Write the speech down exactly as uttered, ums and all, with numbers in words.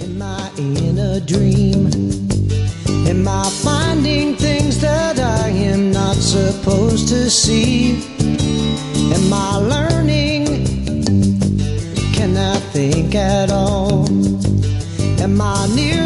Am I in a dream? Am I finding things that I am not supposed to see? Am I learning? Can I think at all? Am I near